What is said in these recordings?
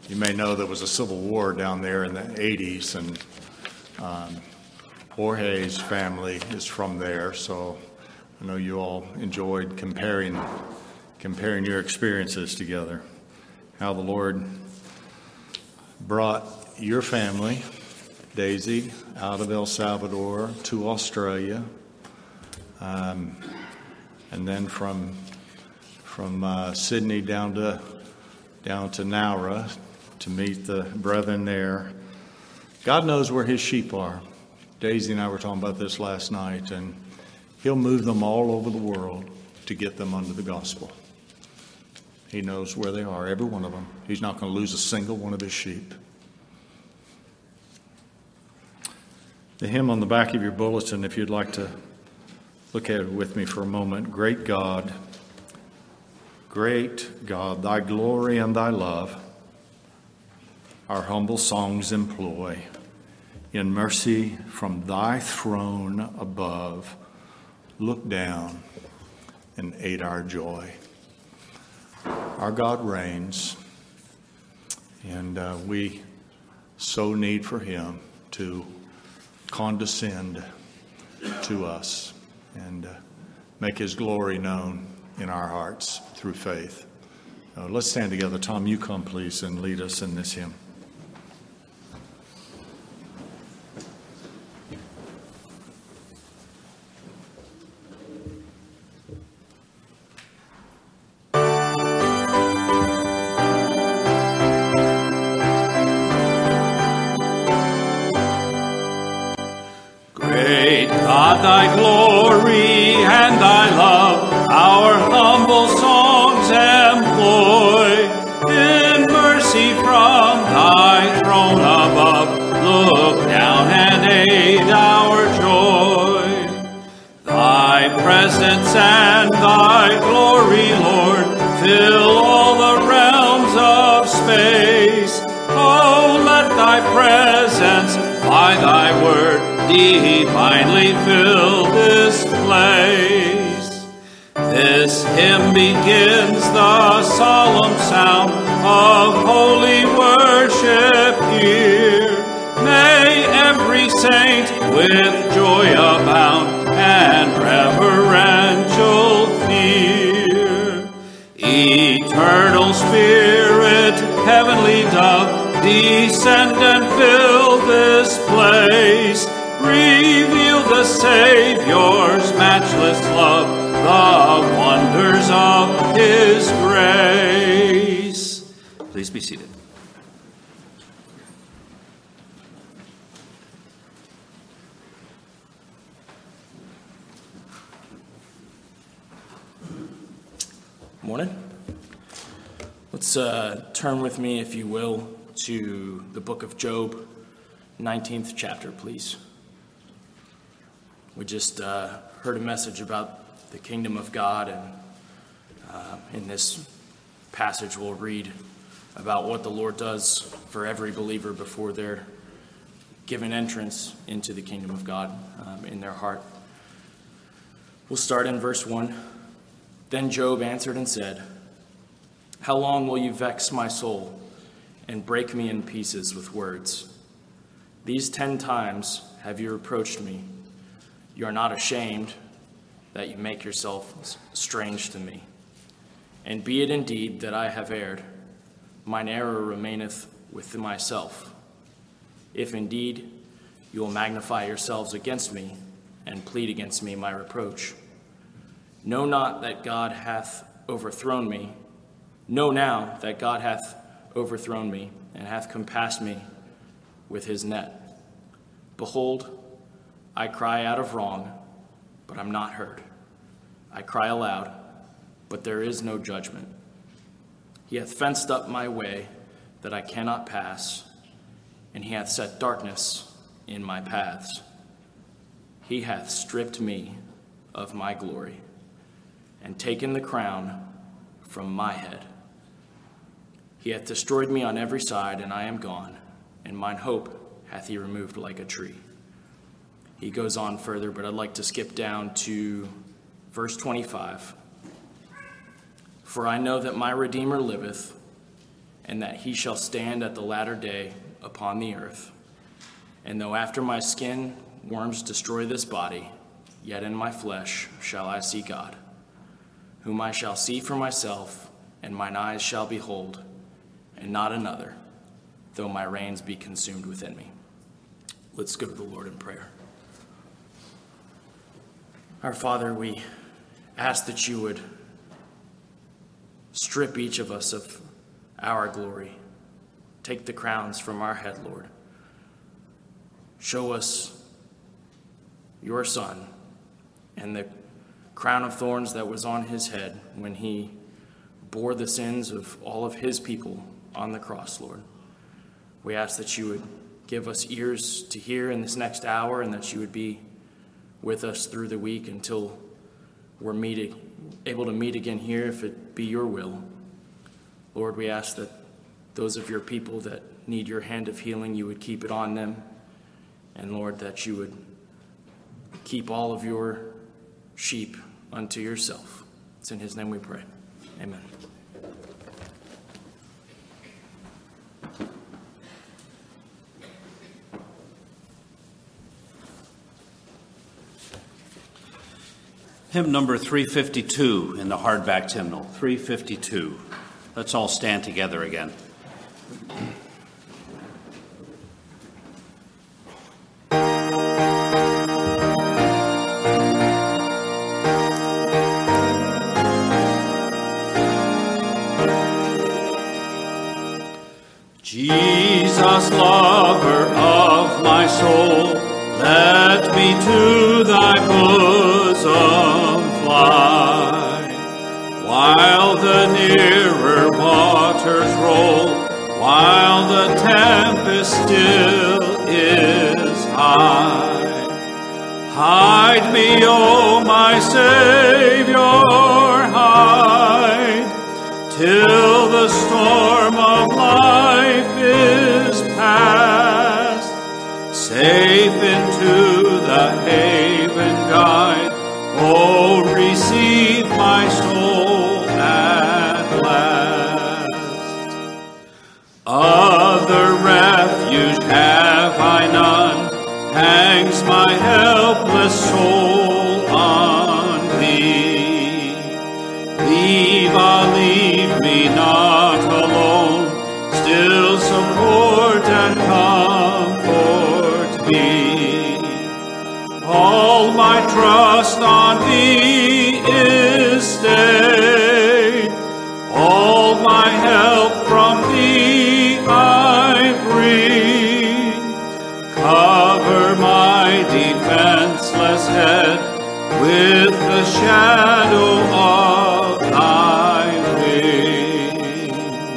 You may know there was a civil war down there in the 80s, and Jorge's family is from there, so I know you all enjoyed comparing your experiences together. How the Lord brought your family, Daisy, out of El Salvador to Australia, and then from Sydney down to Nowra to meet the brethren there. God knows where his sheep are. Daisy and I were talking about this last night, and he'll move them all over the world to get them under the gospel. He knows where they are, every one of them. He's not going to lose a single one of his sheep. The hymn on the back of your bulletin, if you'd like to look at it with me for a moment. Great God, thy glory and thy love our humble songs employ. In mercy from thy throne above, look down and aid our joy. Our God reigns, and we so need for him to condescend to us and make his glory known in our hearts through faith. Let's stand together. Tom, you come, please, and lead us in this hymn. Thy glory and thy love, our humble songs employ. In mercy from thy throne above, look down and aid our joy. Thy presence and thy glory, Lord, fill all the realms of space. Oh, let thy presence by thy word divinely fill this place. This hymn begins the solemn sound of holy worship here. May every saint with joy abound and reverential fear. Eternal Spirit, heavenly dove, descend and fill this place. Reveal the Savior's matchless love, the wonders of his grace. Please be seated. Morning. Let's turn with me, if you will, to the book of Job, 19th chapter, please. We just heard a message about the kingdom of God, and in this passage we'll read about what the Lord does for every believer before they're given entrance into the kingdom of God in their heart. We'll start in verse 1. Then Job answered and said, "How long will you vex my soul and break me in pieces with words? These 10 times have you reproached me. You are not ashamed that you make yourself strange to me. And be it indeed that I have erred, mine error remaineth with myself. If indeed you will magnify yourselves against me and plead against me my reproach. Know not that God hath overthrown me. Know now that God hath overthrown me and hath compassed me with his net. Behold, I cry out of wrong, but I'm not heard. I cry aloud, but there is no judgment. He hath fenced up my way that I cannot pass, and he hath set darkness in my paths. He hath stripped me of my glory and taken the crown from my head. He hath destroyed me on every side, and I am gone, and mine hope hath he removed like a tree." He goes on further, but I'd like to skip down to verse 25. "For I know that my Redeemer liveth, and that he shall stand at the latter day upon the earth. And though after my skin worms destroy this body, yet in my flesh shall I see God, whom I shall see for myself, and mine eyes shall behold, and not another, though my reins be consumed within me. Let's go to the Lord in prayer. Our Father, we ask that you would strip each of us of our glory. Take the crowns from our head, Lord. Show us your Son and the crown of thorns that was on his head when he bore the sins of all of his people on the cross, Lord. We ask that you would give us ears to hear in this next hour, and that you would be with us through the week until we're able to meet again here, if it be your will. Lord, we ask that those of your people that need your hand of healing, you would keep it on them. And Lord, that you would keep all of your sheep unto yourself. It's in his name we pray. Amen. Hymn number 352 in the hardback hymnal, 352. Let's all stand together again. Jesus, lover of my soul, let me to thy bosom fly, while the nearer waters roll, while the tempest still is high. Hide me, O my Savior, hide, till the storm of life is past. Safe into the haven guide, oh, receive my soul at last. Other refuge have I none, hangs my helpless soul on thee. Leave me not alone, still support and comfort me. All my trust on thee is stayed, all my help from thee I bring. Cover my defenseless head with the shadow of thy wing.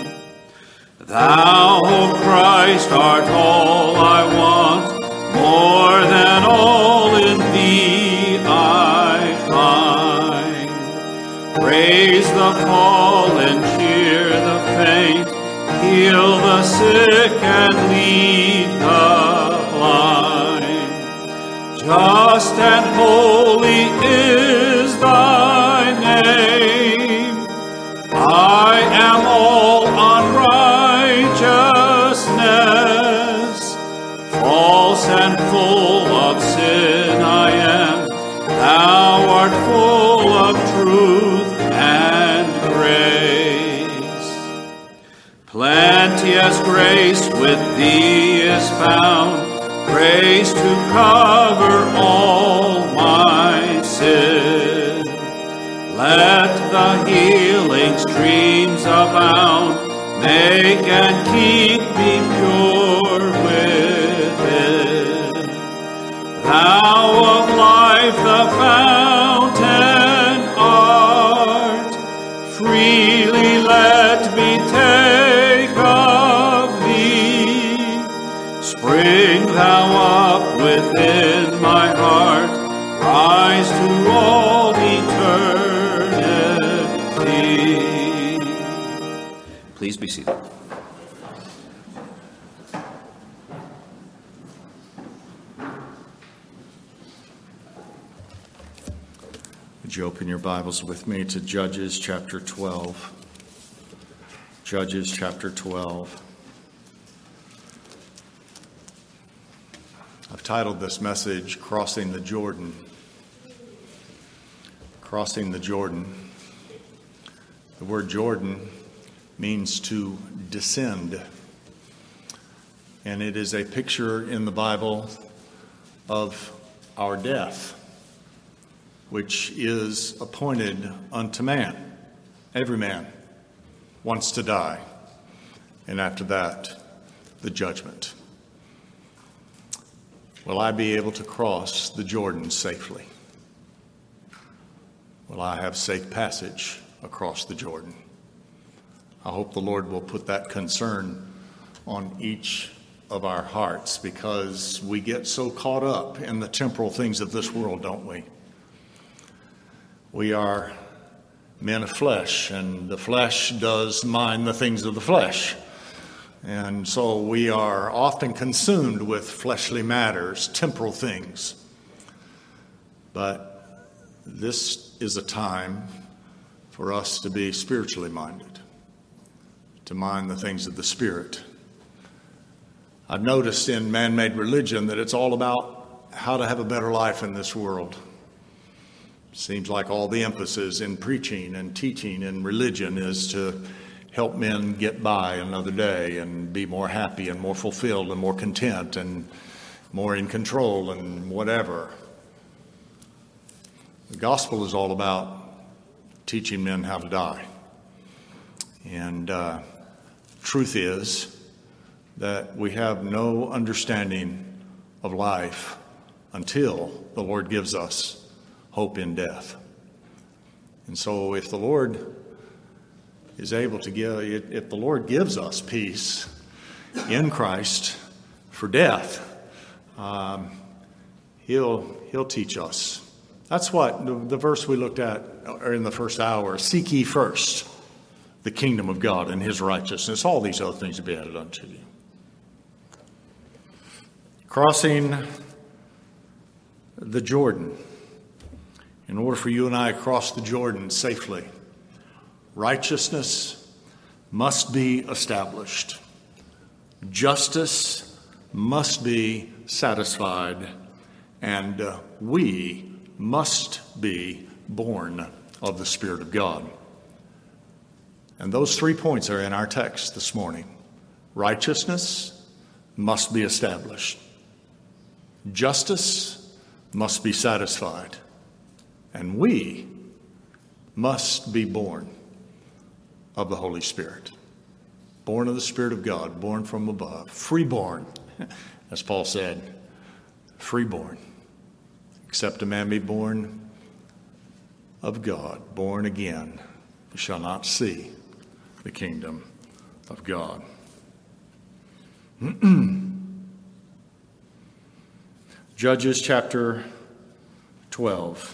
Thou, O Christ, art all I want, more than all in thee I find. Raise the fallen, cheer the faint, heal the sick and lead the blind. Just and holy is thy name. I am all unrighteousness, false and full of sin I am. Thou art full of truth and grace. Plenteous grace with thee is found, grace to cover all my sin. Let the healing streams abound, make and keep me pure within. Thou of life the fountain art, freely let me take of thee. Spring thou up within my heart, rise to all eternity. Please be seated. Would you open your Bibles with me to Judges chapter 12? Judges chapter 12. I've titled this message, Crossing the Jordan. Crossing the Jordan. The word Jordan means to descend. And it is a picture in the Bible of our death, which is appointed unto man. Every man wants to die. And after that, the judgment. Will I be able to cross the Jordan safely? Will I have safe passage across the Jordan? I hope the Lord will put that concern on each of our hearts, because we get so caught up in the temporal things of this world, don't we? We are men of flesh, and the flesh does mind the things of the flesh. And so we are often consumed with fleshly matters, temporal things. But this is a time for us to be spiritually minded, to mind the things of the Spirit. I've noticed in man-made religion that it's all about how to have a better life in this world. Seems like all the emphasis in preaching and teaching and religion is to help men get by another day and be more happy and more fulfilled and more content and more in control and whatever. The gospel is all about teaching men how to die. And truth is that we have no understanding of life until the Lord gives us hope in death. And so if the Lord is able to give, if the Lord gives us peace in Christ for death, He'll teach us. That's what the verse we looked at in the first hour: seek ye first the kingdom of God and His righteousness. All these other things will be added unto you. Crossing the Jordan. In order for you and I to cross the Jordan safely, righteousness must be established. Justice must be satisfied. And we must be born of the Spirit of God. And those 3 points are in our text this morning. Righteousness must be established. Justice must be satisfied. And we must be born of the Holy Spirit. Born of the Spirit of God, born from above. Freeborn, as Paul said. Freeborn. Except a man be born of God, born again, he shall not see the kingdom of God. Judges chapter 12.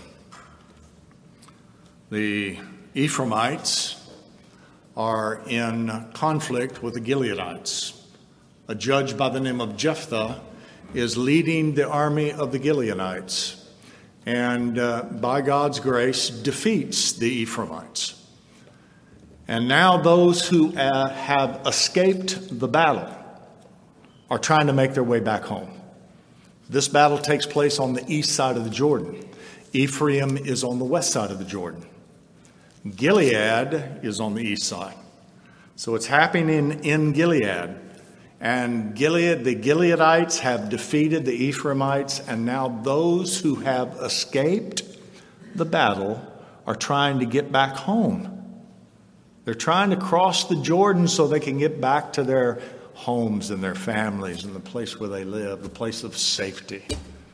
The Ephraimites are in conflict with the Gileadites. A judge by the name of Jephthah is leading the army of the Gileadites, and by God's grace defeats the Ephraimites. And now those who have escaped the battle are trying to make their way back home. This battle takes place on the east side of the Jordan. Ephraim is on the west side of the Jordan. Gilead is on the east side. So it's happening in Gilead. And the Gileadites have defeated the Ephraimites, and now those who have escaped the battle are trying to get back home. They're trying to cross the Jordan so they can get back to their homes and their families and the place where they live, the place of safety.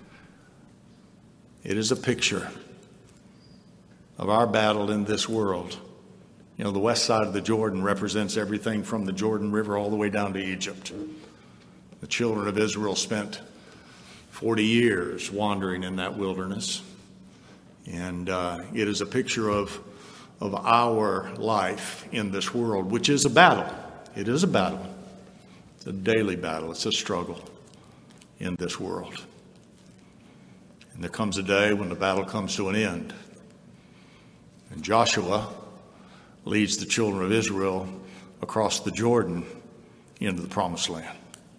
It is a picture of our battle in this world. You know, the west side of the Jordan represents everything from the Jordan River all the way down to Egypt. The children of Israel spent 40 years wandering in that wilderness. And it is a picture of our life in this world, which is a battle. It is a battle. It's a daily battle. It's a struggle in this world. And there comes a day when the battle comes to an end. And Joshua leads the children of Israel across the Jordan into the promised land.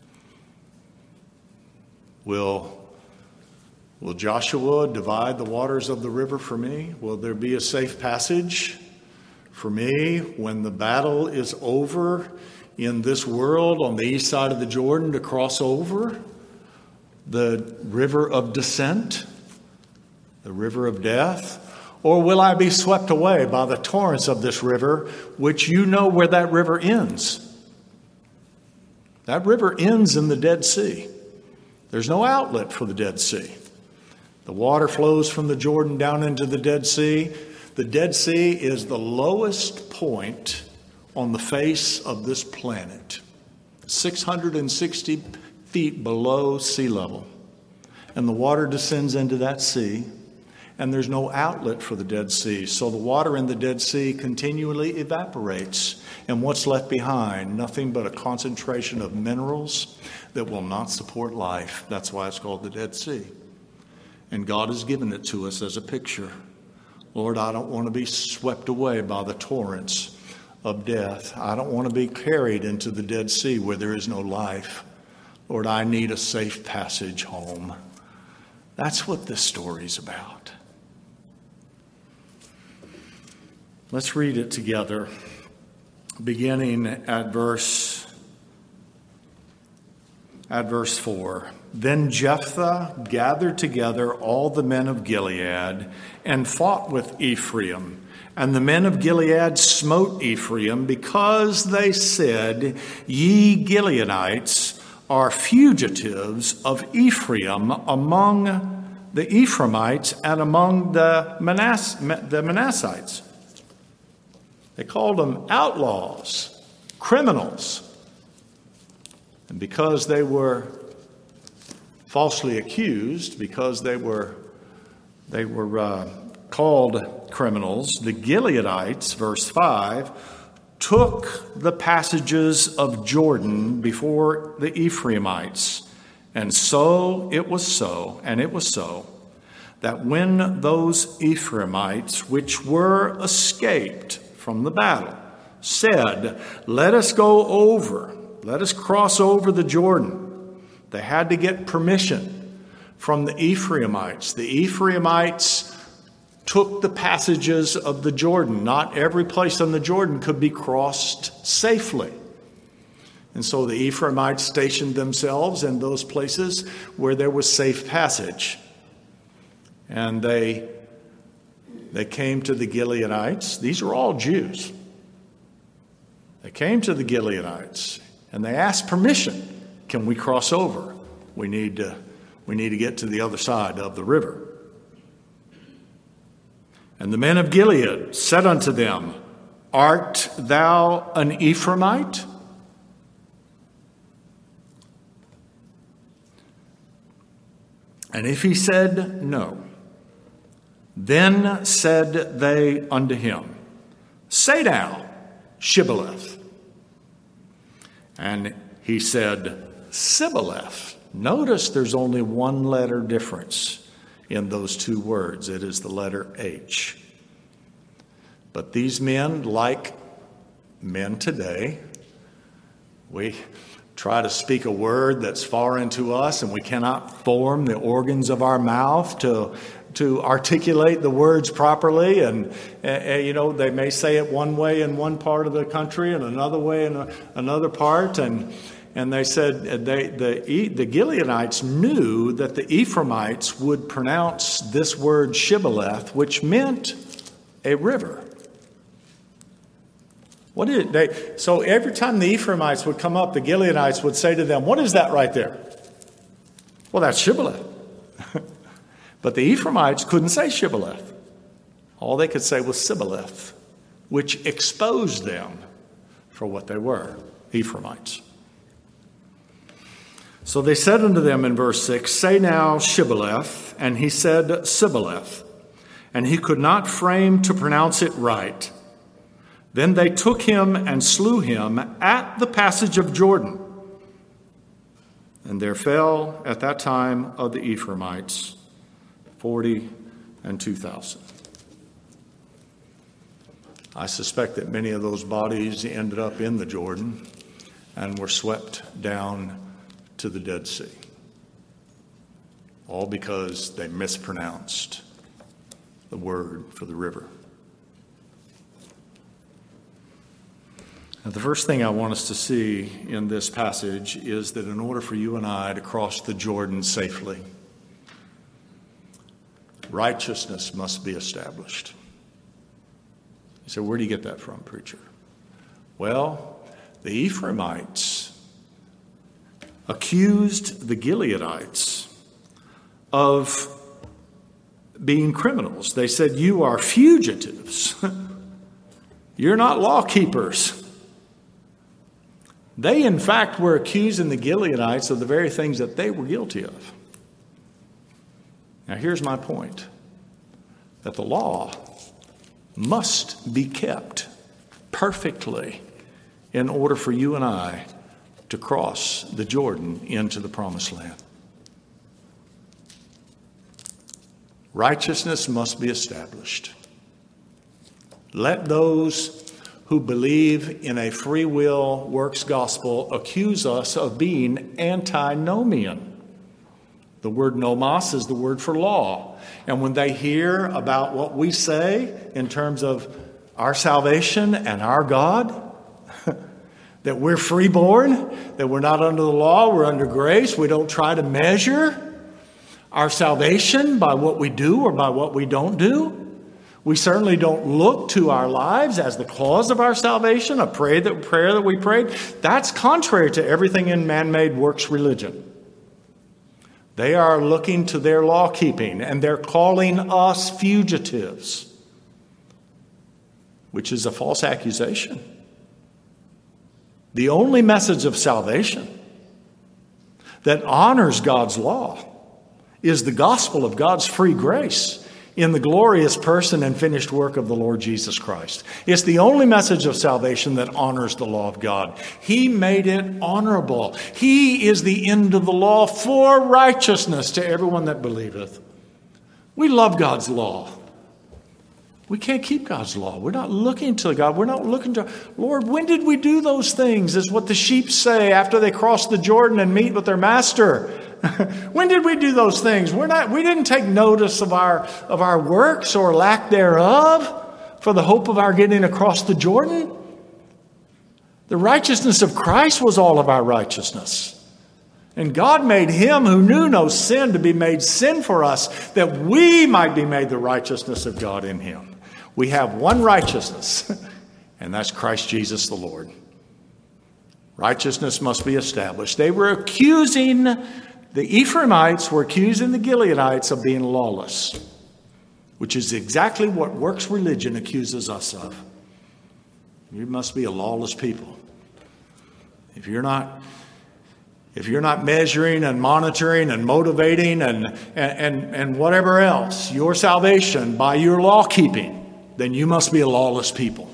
Will Joshua divide the waters of the river for me? Will there be a safe passage for me when the battle is over in this world on the east side of the Jordan to cross over the river of descent, the river of death? Or will I be swept away by the torrents of this river, which you know where that river ends? That river ends in the Dead Sea. There's no outlet for the Dead Sea. The water flows from the Jordan down into the Dead Sea. The Dead Sea is the lowest point on the face of this planet, 660 feet below sea level. And the water descends into that sea, and there's no outlet for the Dead Sea. So the water in the Dead Sea continually evaporates. And what's left behind? Nothing but a concentration of minerals that will not support life. That's why it's called the Dead Sea. And God has given it to us as a picture. Lord, I don't want to be swept away by the torrents of death. I don't want to be carried into the Dead Sea where there is no life. Lord, I need a safe passage home. That's what this story's about. Let's read it together, beginning at verse 4. Then Jephthah gathered together all the men of Gilead and fought with Ephraim. And the men of Gilead smote Ephraim because they said, Ye Gileadites are fugitives of Ephraim among the Ephraimites and among the Manassites. They called them outlaws, criminals. And because they were falsely accused, because they were called criminals, the Gileadites, verse 5, took the passages of Jordan before the Ephraimites. And so, that when those Ephraimites, which were escaped from the battle, said, Let us cross over the Jordan, they had to get permission from the Ephraimites. The Ephraimites took the passages of the Jordan. Not every place on the Jordan could be crossed safely. And so the Ephraimites stationed themselves in those places where there was safe passage. And they came to the Gileadites. These are all Jews. They came to the Gileadites and they asked permission. Can we cross over? We need to get to the other side of the river. And the men of Gilead said unto them, Art thou an Ephraimite? And if he said, No, then said they unto him, Say now, Shibboleth. And he said, Sibboleth. Notice there's only one letter difference in those two words. It is the letter H. But these men, like men today, we try to speak a word that's foreign to us, and we cannot form the organs of our mouth to articulate the words properly. And they may say it one way in one part of the country and another way in another part. And they said the Gileadites knew that the Ephraimites would pronounce this word Shibboleth, which meant a river. So every time the Ephraimites would come up, the Gileadites would say to them, What is that right there? Well, that's Shibboleth. But the Ephraimites couldn't say Shibboleth. All they could say was Sibboleth, which exposed them for what they were, Ephraimites. So they said unto them in verse 6, Say now Shibboleth, and he said Sibboleth, and he could not frame to pronounce it right. Then they took him and slew him at the passage of Jordan. And there fell at that time of the Ephraimites 42,000. I suspect that many of those bodies ended up in the Jordan and were swept down to the Dead Sea. All because they mispronounced the word for the river. Now, the first thing I want us to see in this passage is that in order for you and I to cross the Jordan safely, righteousness must be established. You say, where do you get that from, preacher? Well, the Ephraimites accused the Gileadites of being criminals. They said, you are fugitives. You're not law keepers. They, in fact, were accusing the Gileadites of the very things that they were guilty of. Now, here's my point, that the law must be kept perfectly in order for you and I to cross the Jordan into the Promised Land. Righteousness must be established. Let those who believe in a free will works gospel accuse us of being antinomian. The word nomos is the word for law. And when they hear about what we say in terms of our salvation and our God, that we're freeborn, that we're not under the law, we're under grace, we don't try to measure our salvation by what we do or by what we don't do. We certainly don't look to our lives as the cause of our salvation, a prayer that we prayed. That's contrary to everything in man-made works religion. They are looking to their law keeping, and they're calling us fugitives, which is a false accusation. The only message of salvation that honors God's law is the gospel of God's free grace in the glorious person and finished work of the Lord Jesus Christ. It's the only message of salvation that honors the law of God. He made it honorable. He is the end of the law for righteousness to everyone that believeth. We love God's law. We can't keep God's law. We're not looking to God. We're not looking to, Lord, when did we do those things? Is what the sheep say after they cross the Jordan and meet with their master. When did we do those things? We didn't take notice of our works or lack thereof for the hope of our getting across the Jordan. The righteousness of Christ was all of our righteousness. And God made him who knew no sin to be made sin for us, that we might be made the righteousness of God in him. We have one righteousness, and that's Christ Jesus the Lord. Righteousness must be established. The Ephraimites were accusing the Gileadites of being lawless, which is exactly what works religion accuses us of. You must be a lawless people. If you're not measuring and monitoring and motivating and whatever else, your salvation by your law keeping, then you must be a lawless people.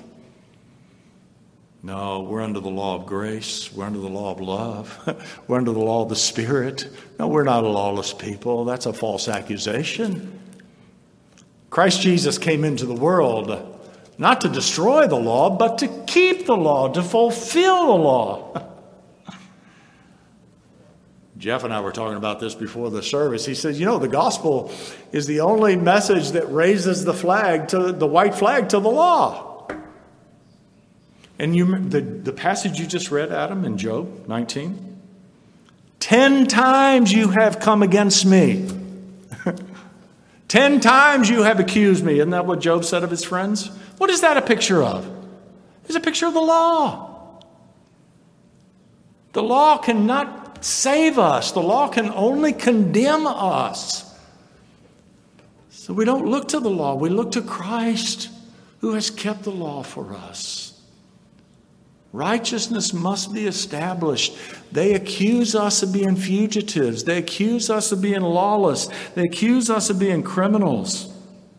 No, we're under the law of grace. We're under the law of love. We're under the law of the Spirit. No, we're not a lawless people. That's a false accusation. Christ Jesus came into the world not to destroy the law, but to keep the law, to fulfill the law. Jeff and I were talking about this before the service. He says, the gospel is the only message that raises the white flag to the law. And the passage you just read, Adam, in Job 19? 10 times you have come against me. 10 times you have accused me. Isn't that what Job said of his friends? What is that a picture of? It's a picture of the law. The law cannot save us. The law can only condemn us. So we don't look to the law. We look to Christ, who has kept the law for us. Righteousness must be established. They accuse us of being fugitives. They accuse us of being lawless. They accuse us of being criminals.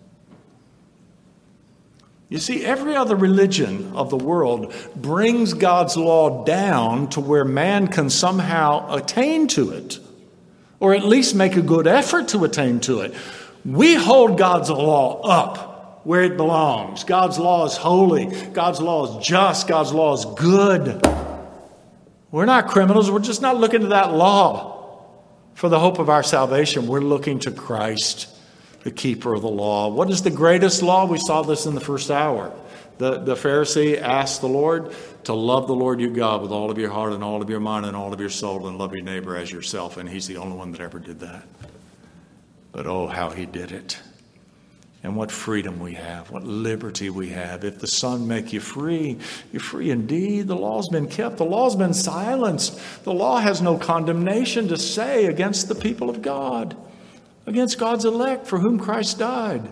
You see, every other religion of the world brings God's law down to where man can somehow attain to it, or at least make a good effort to attain to it. We hold God's law up where it belongs. God's law is holy. God's law is just. God's law is good. We're not criminals. We're just not looking to that law for the hope of our salvation. We're looking to Christ, the keeper of the law. What is the greatest law? We saw this in the first hour. The Pharisee asked the Lord to love the Lord your God with all of your heart and all of your mind and all of your soul, and love your neighbor as yourself. And he's the only one that ever did that. But oh, how he did it. And what freedom we have, what liberty we have. If the Son make you free, you're free indeed. The law's been kept. The law's been silenced. The law has no condemnation to say against the people of God, against God's elect for whom Christ died.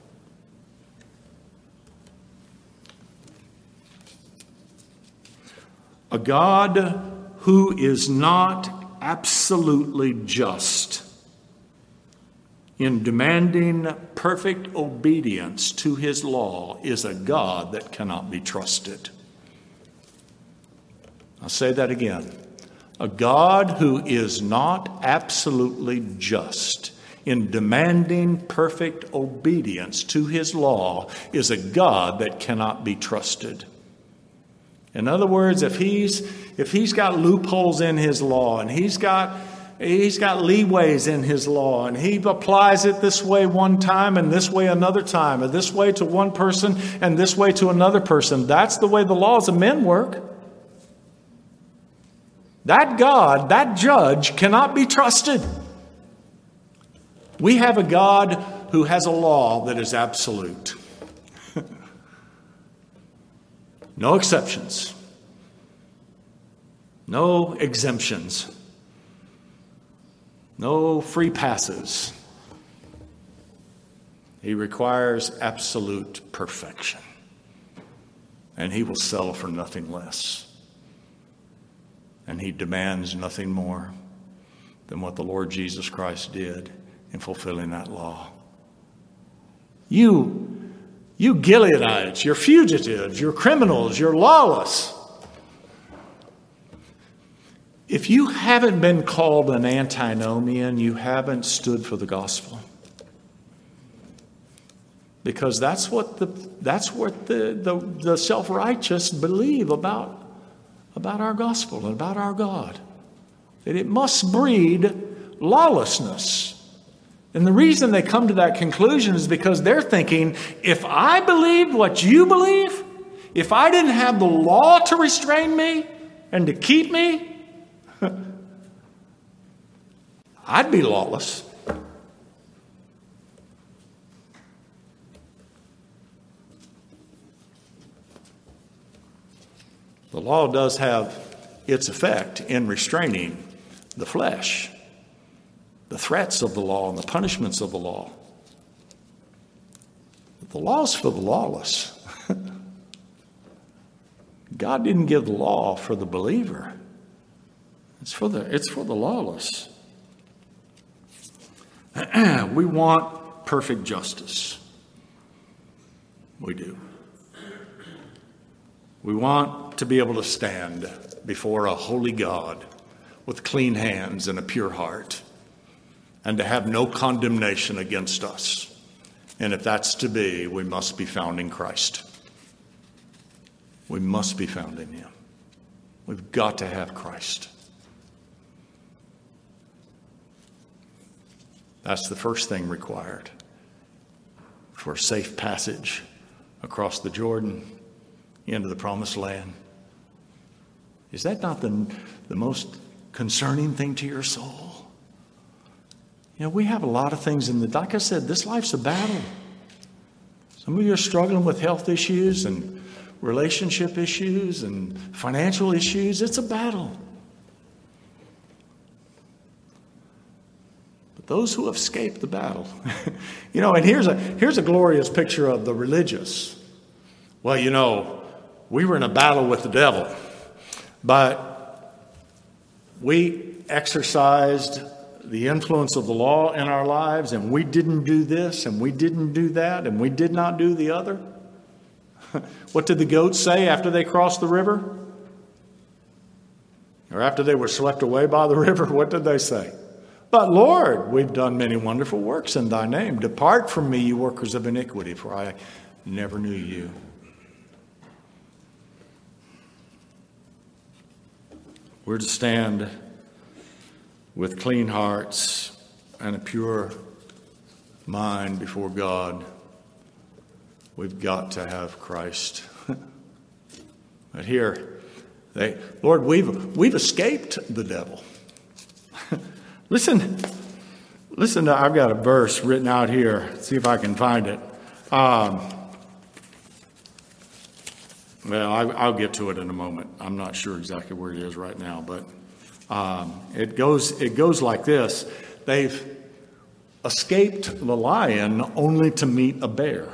A God who is not absolutely just in demanding perfect obedience to his law is a God that cannot be trusted. I'll say that again. A God who is not absolutely just in demanding perfect obedience to his law is a God that cannot be trusted. In other words, if he's got loopholes in his law, and he's got leeways in his law, and he applies it this way one time and this way another time, or this way to one person and this way to another person, that's the way the laws of men work. That God, that judge, cannot be trusted. We have a God who has a law that is absolute. No exceptions. No exemptions. No free passes. He requires absolute perfection. And he will settle for nothing less. And he demands nothing more than what the Lord Jesus Christ did in fulfilling that law. You Gileadites, you're fugitives, you're criminals, you're lawless. If you haven't been called an antinomian, you haven't stood for the gospel. Because that's what the self-righteous believe about our gospel and about our God. That it must breed lawlessness. And the reason they come to that conclusion is because they're thinking, if I believed what you believe, if I didn't have the law to restrain me and to keep me, I'd be lawless. The law does have its effect in restraining the flesh, the threats of the law and the punishments of the law. But the law's for the lawless. God didn't give the law for the believer. It's for the lawless. We want perfect justice. We do. We want to be able to stand before a holy God with clean hands and a pure heart, and to have no condemnation against us. And if that's to be, we must be found in Christ. We must be found in him. We've got to have Christ. That's the first thing required for a safe passage across the Jordan into the promised land. Is that not the most concerning thing to your soul? You know, we have a lot of things like I said, this life's a battle. Some of you are struggling with health issues and relationship issues and financial issues. It's a battle. But those who have escaped the battle, and here's a glorious picture of the religious. Well, we were in a battle with the devil, but we exercised the influence of the law in our lives, and we didn't do this, and we didn't do that, and we did not do the other. What did the goats say after they crossed the river? Or after they were swept away by the river, what did they say? But Lord, we've done many wonderful works in thy name. Depart from me, you workers of iniquity, for I never knew you. We're to stand with clean hearts and a pure mind before God. We've got to have Christ. But here, Lord, we've escaped the devil. Listen, I've got a verse written out here. See if I can find it. Well, I'll get to it in a moment. I'm not sure exactly where it is right now, but it goes like this. They've escaped the lion only to meet a bear.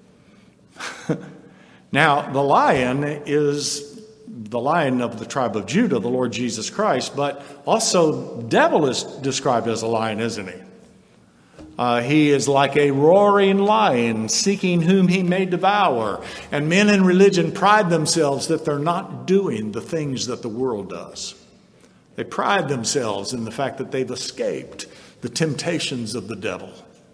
Now, the lion is the Lion of the tribe of Judah, the Lord Jesus Christ, but also the devil is described as a lion, isn't he? He is like a roaring lion, seeking whom he may devour. And men in religion pride themselves that they're not doing the things that the world does. They pride themselves in the fact that they've escaped the temptations of the devil,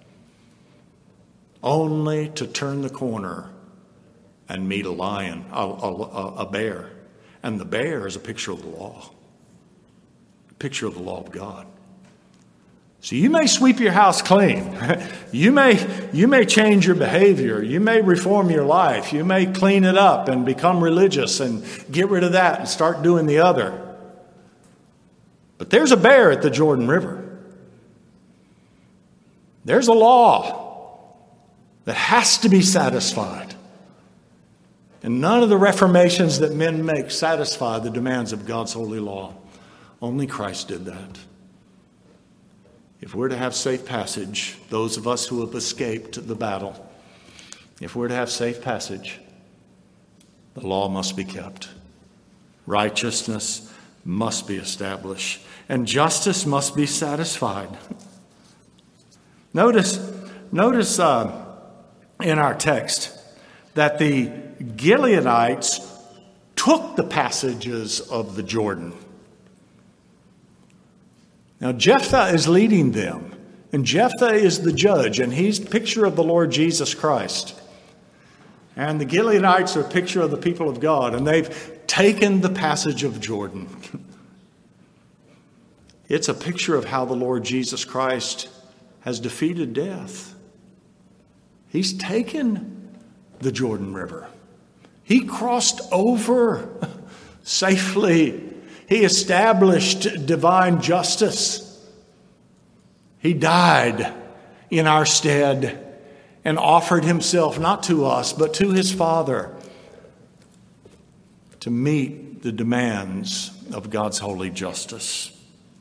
only to turn the corner and meet a lion, a bear. And the bear is a picture of the law, a picture of the law of God. So you may sweep your house clean. You may change your behavior. You may reform your life. You may clean it up and become religious and get rid of that and start doing the other. But there's a bear at the Jordan River. There's a law that has to be satisfied. And none of the reformations that men make satisfy the demands of God's holy law. Only Christ did that. If we're to have safe passage, those of us who have escaped the battle, if we're to have safe passage, the law must be kept. Righteousness must be established. And justice must be satisfied. Notice in our text that the Gileadites took the passages of the Jordan. Now, Jephthah is leading them, and Jephthah is the judge, and he's a picture of the Lord Jesus Christ. And the Gileadites are a picture of the people of God, and they've taken the passage of Jordan. It's a picture of how the Lord Jesus Christ has defeated death. He's taken the Jordan River. He crossed over safely. He established divine justice. He died in our stead and offered himself not to us, but to his Father to meet the demands of God's holy justice.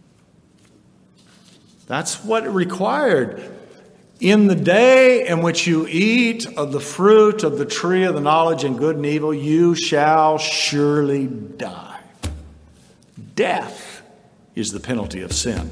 That's what it required. In the day in which you eat of the fruit of the tree of the knowledge and good and evil, you shall surely die. Death is the penalty of sin.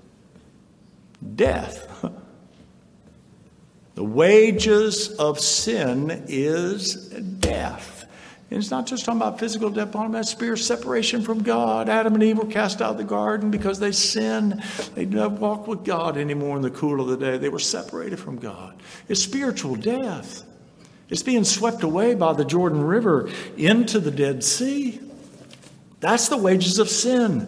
Death. The wages of sin is death. And it's not just talking about physical death, but about spiritual separation from God. Adam and Eve were cast out of the garden because they sinned. They didn't walk with God anymore in the cool of the day. They were separated from God. It's spiritual death. It's being swept away by the Jordan River into the Dead Sea. That's the wages of sin.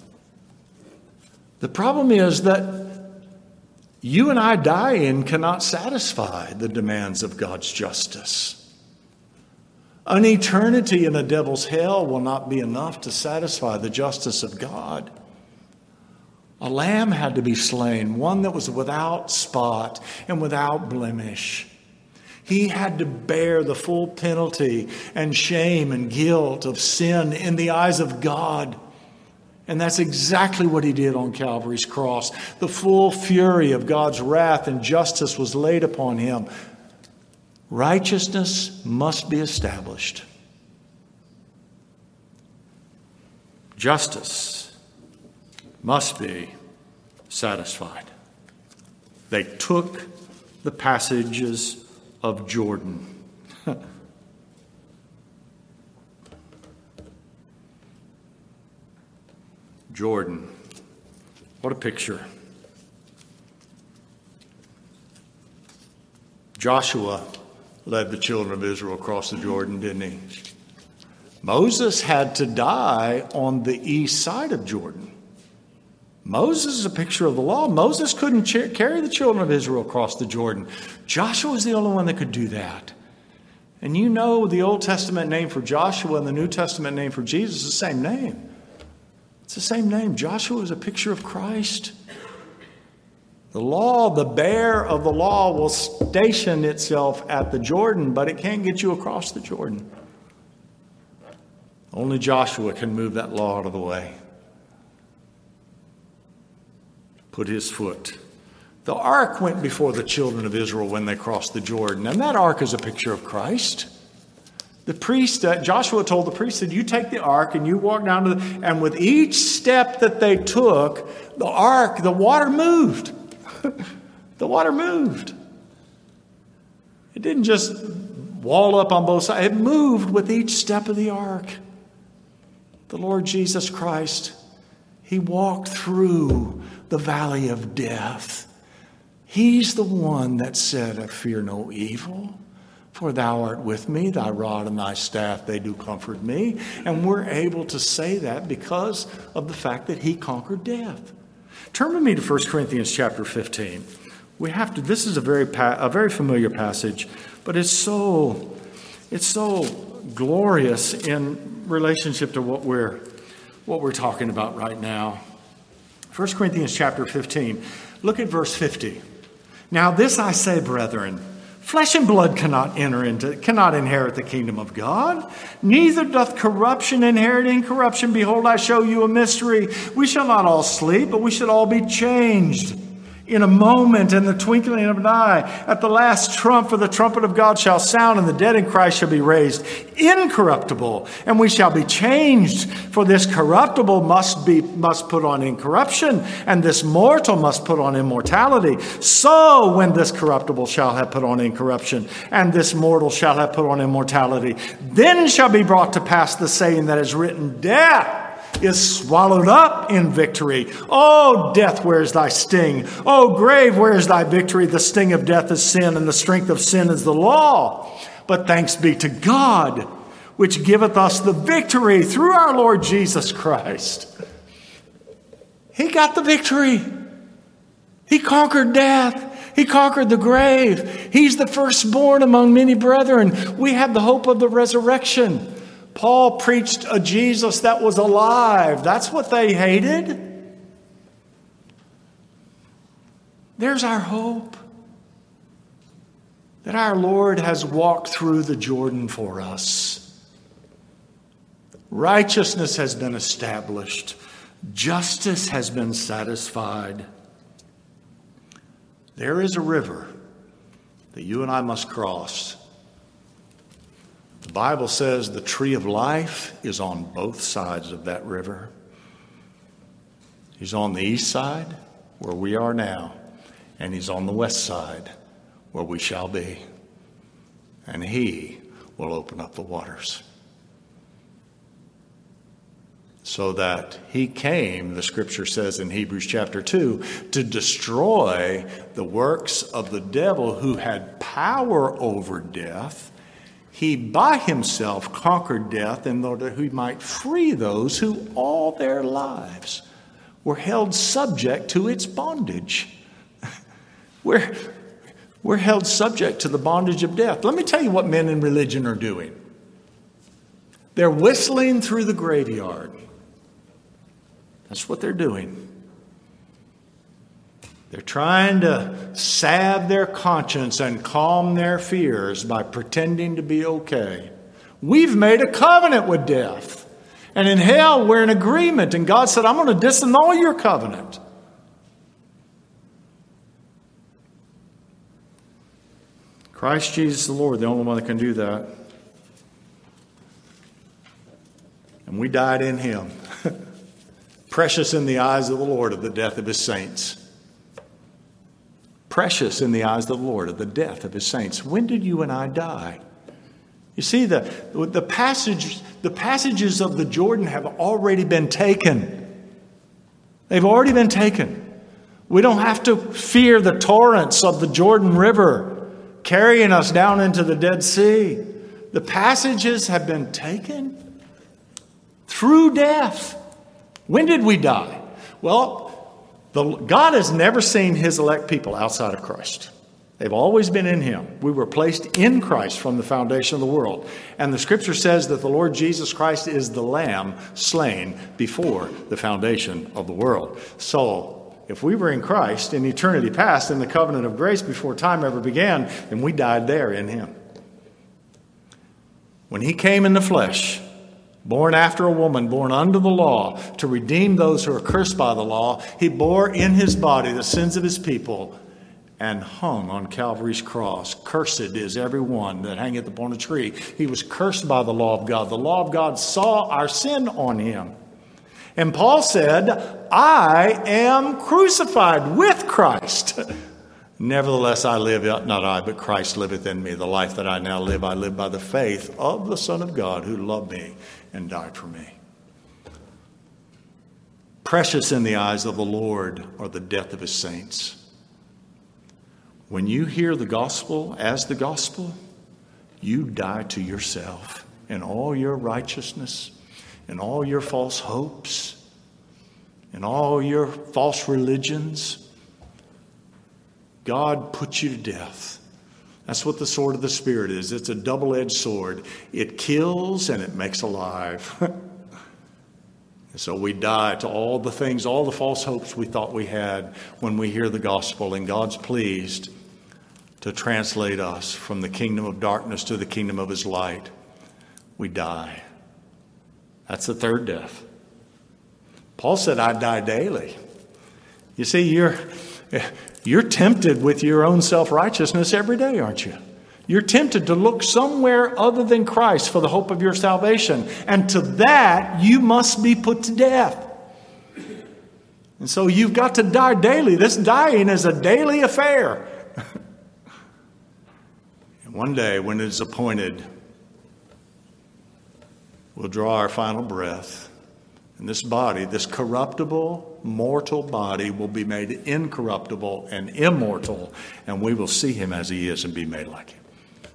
The problem is that you and I dying cannot satisfy the demands of God's justice. An eternity in the devil's hell will not be enough to satisfy the justice of God. A lamb had to be slain, one that was without spot and without blemish. He had to bear the full penalty and shame and guilt of sin in the eyes of God. And that's exactly what he did on Calvary's cross. The full fury of God's wrath and justice was laid upon him. Righteousness must be established. Justice must be satisfied. They took the passages of Jordan. Jordan. What a picture. Joshua led the children of Israel across the Jordan, didn't he? Moses had to die on the east side of Jordan. Moses is a picture of the law. Moses couldn't carry the children of Israel across the Jordan. Joshua was the only one that could do that. And you know the Old Testament name for Joshua and the New Testament name for Jesus is the same name. It's the same name. Joshua is a picture of Christ. The law, the bearer of the law, will station itself at the Jordan, but it can't get you across the Jordan. Only Joshua can move that law out of the way. Put his foot. The ark went before the children of Israel when they crossed the Jordan, and that ark is a picture of Christ. The priest, Joshua told the priest, said, you take the ark and you walk down to and with each step that they took, the ark, the water moved. The water moved. It didn't just wall up on both sides. It moved with each step of the ark. The Lord Jesus Christ, he walked through the valley of death. He's the one that said, I fear no evil, for thou art with me, thy rod and thy staff, they do comfort me. And we're able to say that because of the fact that he conquered death. Turn with me to 1 Corinthians chapter 15. We have to, this is a very familiar passage, but it's so glorious in relationship to what we're talking about right now. 1 Corinthians chapter 15. Look at verse 50. Now this I say, brethren, flesh and blood cannot inherit the kingdom of God. Neither doth corruption inherit incorruption. Behold, I show you a mystery. We shall not all sleep, but we shall all be changed. In a moment, in the twinkling of an eye, at the last trump, for the trumpet of God shall sound, and the dead in Christ shall be raised incorruptible, and we shall be changed. For this corruptible must put on incorruption, and this mortal must put on immortality. So when this corruptible shall have put on incorruption, and this mortal shall have put on immortality, then shall be brought to pass the saying that is written, death is swallowed up in victory. Oh, death, where is thy sting? Oh, grave, where is thy victory? The sting of death is sin, and the strength of sin is the law. But thanks be to God, which giveth us the victory through our Lord Jesus Christ. He got the victory. He conquered death. He conquered the grave. He's the firstborn among many brethren. We have the hope of the resurrection. Paul preached a Jesus that was alive. That's what they hated. There's our hope. That our Lord has walked through the Jordan for us. Righteousness has been established. Justice has been satisfied. There is a river that you and I must cross. The Bible says the tree of life is on both sides of that river. He's on the east side, where we are now, and he's on the west side, where we shall be. And he will open up the waters. So that he came, the scripture says in Hebrews chapter 2, to destroy the works of the devil who had power over death. He by himself conquered death in order that he might free those who all their lives were held subject to its bondage. We're held subject to the bondage of death. Let me tell you what men in religion are doing. They're whistling through the graveyard. That's what they're doing. They're trying to salve their conscience and calm their fears by pretending to be okay. We've made a covenant with death. And in hell, we're in agreement. And God said, I'm going to disannul your covenant. Christ Jesus the Lord, the only one that can do that. And we died in him. Precious in the eyes of the Lord of the death of his saints. Precious in the eyes of the Lord of the death of his saints. When did you and I die? You see, the passages of the Jordan have already been taken. They've already been taken. We don't have to fear the torrents of the Jordan River carrying us down into the Dead Sea. The passages have been taken through death. When did we die? Well, God has never seen his elect people outside of Christ. They've always been in him. We were placed in Christ from the foundation of the world. And the scripture says that the Lord Jesus Christ is the Lamb slain before the foundation of the world. So, if we were in Christ in eternity past, in the covenant of grace before time ever began, then we died there in him. When he came in the flesh, born after a woman, born under the law, to redeem those who are cursed by the law, he bore in his body the sins of his people and hung on Calvary's cross. Cursed is every one that hangeth upon a tree. He was cursed by the law of God. The law of God saw our sin on him. And Paul said, I am crucified with Christ. Nevertheless, I live, not I, but Christ liveth in me. The life that I now live, I live by the faith of the Son of God who loved me and died for me. Precious in the eyes of the Lord are the death of his saints. When you hear the gospel as the gospel, you die to yourself and all your righteousness and all your false hopes and all your false religions. God puts you to death. That's what the sword of the Spirit is. It's a double-edged sword. It kills and it makes alive. And so we die to all the things, all the false hopes we thought we had when we hear the gospel, and God's pleased to translate us from the kingdom of darkness to the kingdom of his light. We die. That's the third death. Paul said, I die daily. You see, you're tempted with your own self-righteousness every day, aren't you? You're tempted to look somewhere other than Christ for the hope of your salvation. And to that, you must be put to death. And so you've got to die daily. This dying is a daily affair. And one day, when it is appointed, we'll draw our final breath. And this body, this corruptible, mortal body, will be made incorruptible and immortal. And we will see him as he is and be made like him.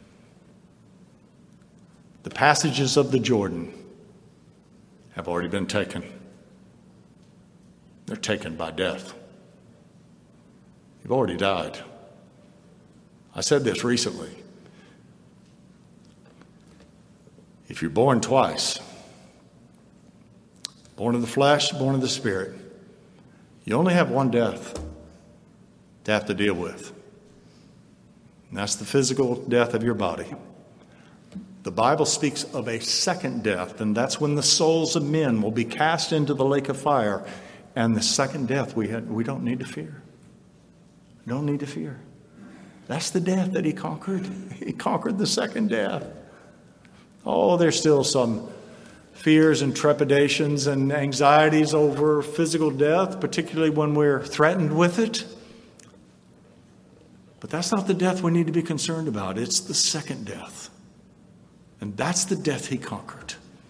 The passages of the Jordan have already been taken. They're taken by death. You've already died. I said this recently. If you're born twice, born of the flesh, born of the Spirit, you only have one death to have to deal with. And that's the physical death of your body. The Bible speaks of a second death, and that's when the souls of men will be cast into the lake of fire. And the second death we don't need to fear. We don't need to fear. That's the death that he conquered. He conquered the second death. Oh, there's still some fears and trepidations and anxieties over physical death, particularly when we're threatened with it. But that's not the death we need to be concerned about. It's the second death. And that's the death he conquered.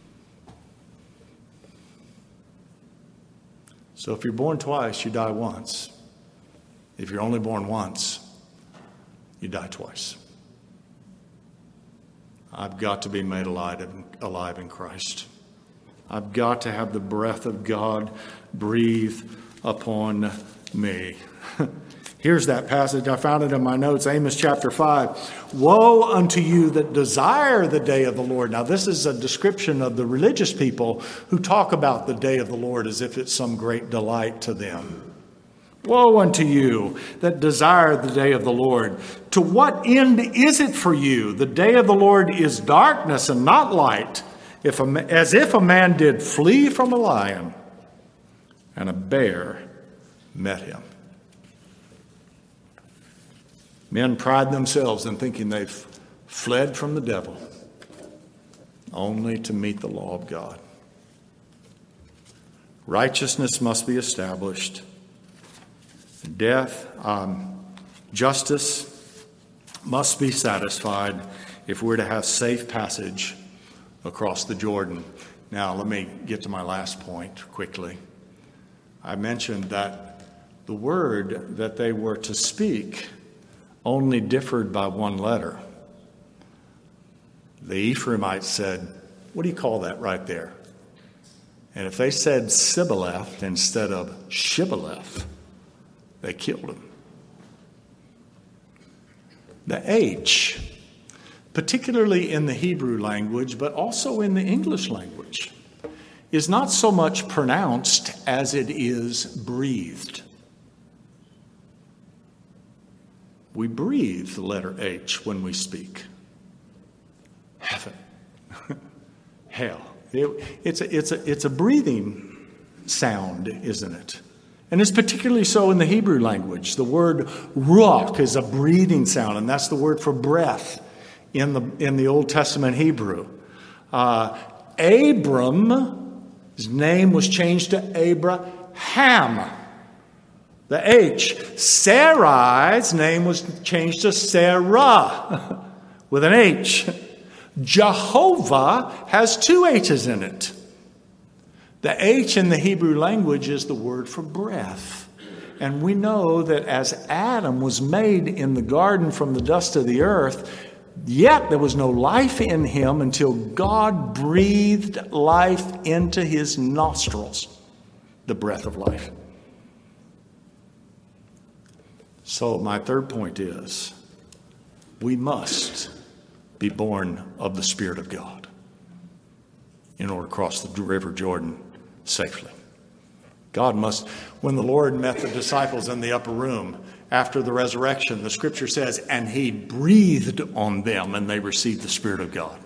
So if you're born twice, you die once. If you're only born once, you die twice. I've got to be made alive in Christ. I've got to have the breath of God breathe upon me. Here's that passage. I found it in my notes. Amos chapter 5. Woe unto you that desire the day of the Lord. Now, this is a description of the religious people who talk about the day of the Lord as if it's some great delight to them. Woe unto you that desire the day of the Lord. To what end is it for you? The day of the Lord is darkness and not light, as if a man did flee from a lion and a bear met him. Men pride themselves in thinking they've fled from the devil, only to meet the law of God. Righteousness must be established. Justice must be satisfied if we're to have safe passage across the Jordan. Now, let me get to my last point quickly. I mentioned that the word that they were to speak only differed by one letter. The Ephraimites said, what do you call that right there? And if they said Sibboleth instead of Shibboleth, they killed him. The H, particularly in the Hebrew language, but also in the English language, is not so much pronounced as it is breathed. We breathe the letter H when we speak. Heaven. Hell. It's a breathing sound, isn't it? And it's particularly so in the Hebrew language. The word ruach is a breathing sound, and that's the word for breath in the Old Testament Hebrew. Abram's name was changed to Abraham. The H. Sarai's name was changed to Sarah with an H. Jehovah has two H's in it. The H in the Hebrew language is the word for breath. And we know that as Adam was made in the garden from the dust of the earth, yet there was no life in him until God breathed life into his nostrils, the breath of life. So my third point is, we must be born of the Spirit of God in order to cross the River Jordan safely. God must, when the Lord met the disciples in the upper room after the resurrection, the scripture says, and he breathed on them and they received the Spirit of God.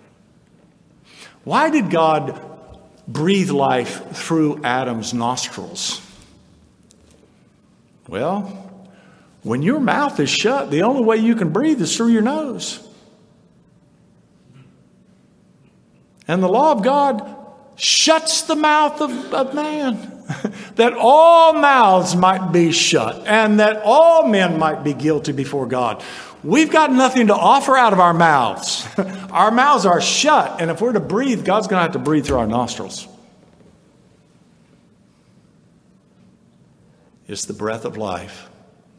Why did God breathe life through Adam's nostrils? Well, when your mouth is shut, the only way you can breathe is through your nose. And the law of God shuts the mouth of man, that all mouths might be shut, and that all men might be guilty before God. We've got nothing to offer out of our mouths. Our mouths are shut, and if we're to breathe, God's going to have to breathe through our nostrils. It's the breath of life.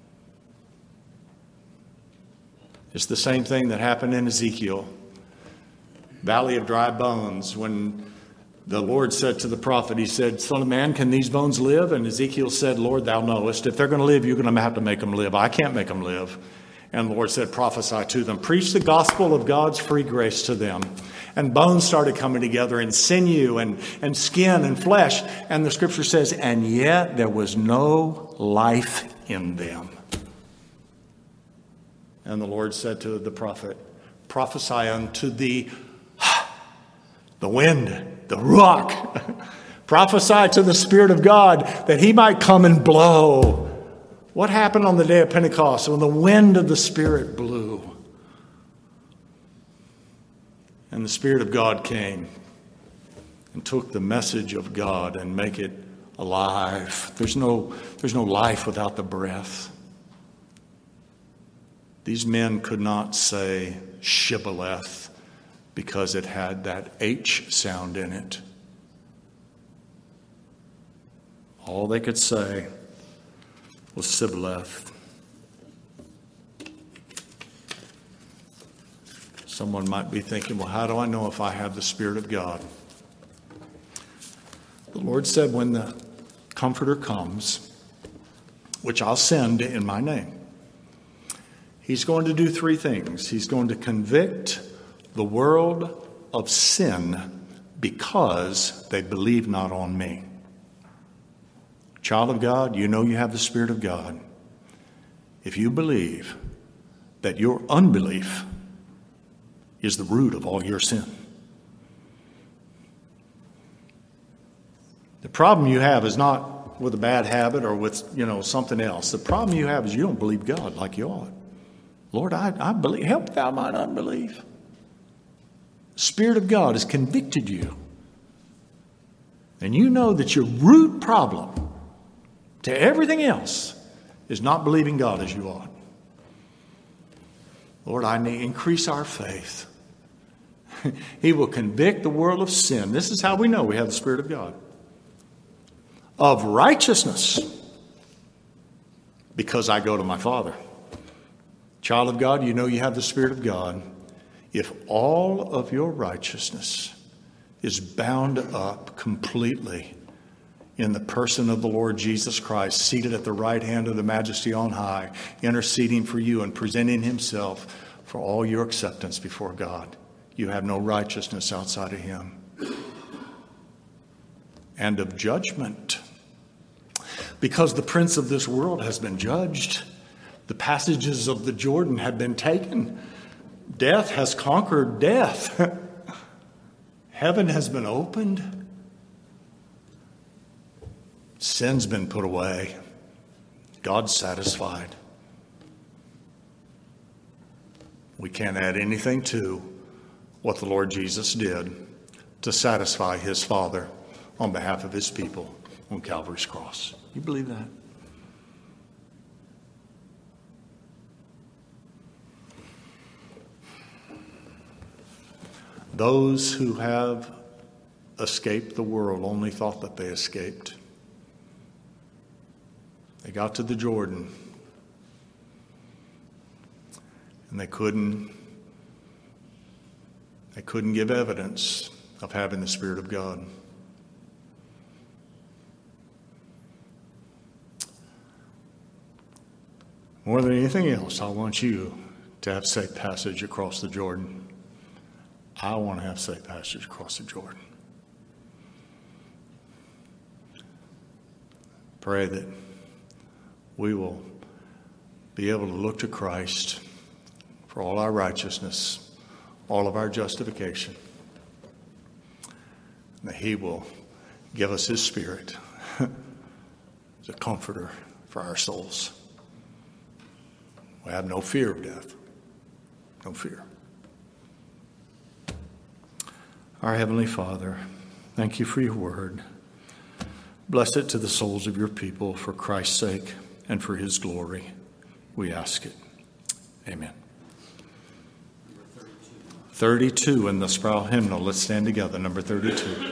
It's the same thing that happened in Ezekiel, Valley of Dry Bones, when the Lord said to the prophet, he said, Son of man, can these bones live? And Ezekiel said, Lord, thou knowest. If they're going to live, you're going to have to make them live. I can't make them live. And the Lord said, prophesy to them. Preach the gospel of God's free grace to them. And bones started coming together, and sinew and skin and flesh. And the scripture says, and yet there was no life in them. And the Lord said to the prophet, prophesy unto the wind, the ruach. Prophesy to the Spirit of God that he might come and blow. What happened on the day of Pentecost when the wind of the Spirit blew? And the Spirit of God came and took the message of God and make it alive. There's no life without the breath. These men could not say Shibboleth because it had that H sound in it. All they could say was Sibboleth. Someone might be thinking, well, how do I know if I have the Spirit of God? The Lord said, when the Comforter comes, which I'll send in my name, he's going to do three things. He's going to convict the world of sin because they believe not on me. Child of God, you know you have the Spirit of God if you believe that your unbelief is the root of all your sin. The problem you have is not with a bad habit or with, something else. The problem you have is you don't believe God like you ought. Lord, I believe. Help thou mine unbelief. The Spirit of God has convicted you. And you know that your root problem to everything else is not believing God as you ought. Lord, I need increase our faith. He will convict the world of sin. This is how we know we have the Spirit of God. Of righteousness, because I go to my Father. Child of God, you know you have the Spirit of God. If all of your righteousness is bound up completely in the person of the Lord Jesus Christ, seated at the right hand of the Majesty on high, interceding for you and presenting himself for all your acceptance before God, you have no righteousness outside of him. And of judgment, because the prince of this world has been judged. The passages of the Jordan have been taken. Death has conquered death. Heaven has been opened. Sin's been put away. God's satisfied. We can't add anything to what the Lord Jesus did to satisfy his Father on behalf of his people on Calvary's cross. You believe that? Those who have escaped the world only thought that they escaped. They got to the Jordan and they couldn't give evidence of having the Spirit of God. More than anything else, I want you to have safe passage across the Jordan. I want to have safe passage across the Jordan. Pray that we will be able to look to Christ for all our righteousness, all of our justification, and that he will give us his Spirit as a comforter for our souls. We have no fear of death. No fear. Our Heavenly Father, thank you for your word. Bless it to the souls of your people for Christ's sake and for his glory. We ask it. Amen. 32 in the Sproul hymnal. Let's stand together. Number 32.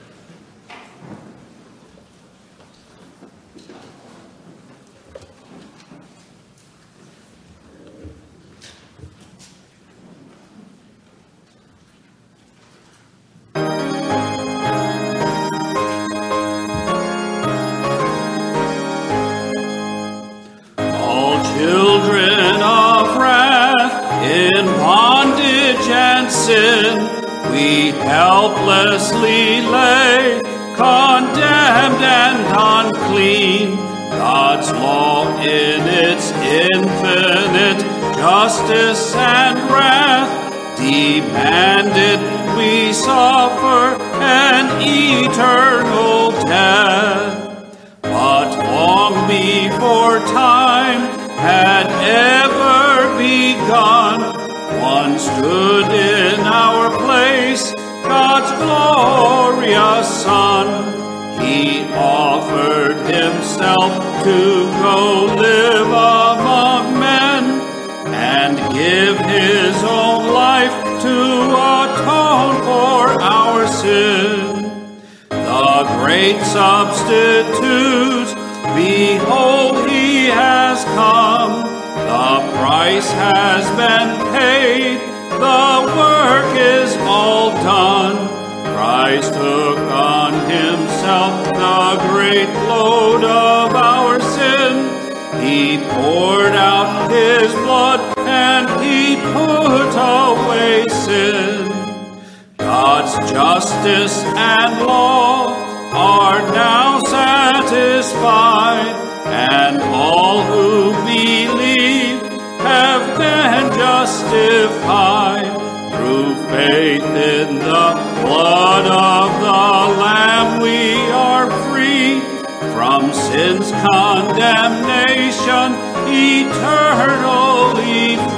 Helplessly lay, condemned and unclean. God's law in its infinite justice and wrath demanded we suffer an eternal death. But long before time had ever begun, one stood in our place, God's glorious Son. He offered himself to go live among men and give his own life to atone for our sin. The great substitute, behold, he has come. The price has been paid. The work is all done. Christ took on himself the great load of our sin. He poured out his blood and he put away sin. God's justice and law are now satisfied, and all who believe have been justified through faith in the blood of the Lamb. We are free from sin's condemnation, eternally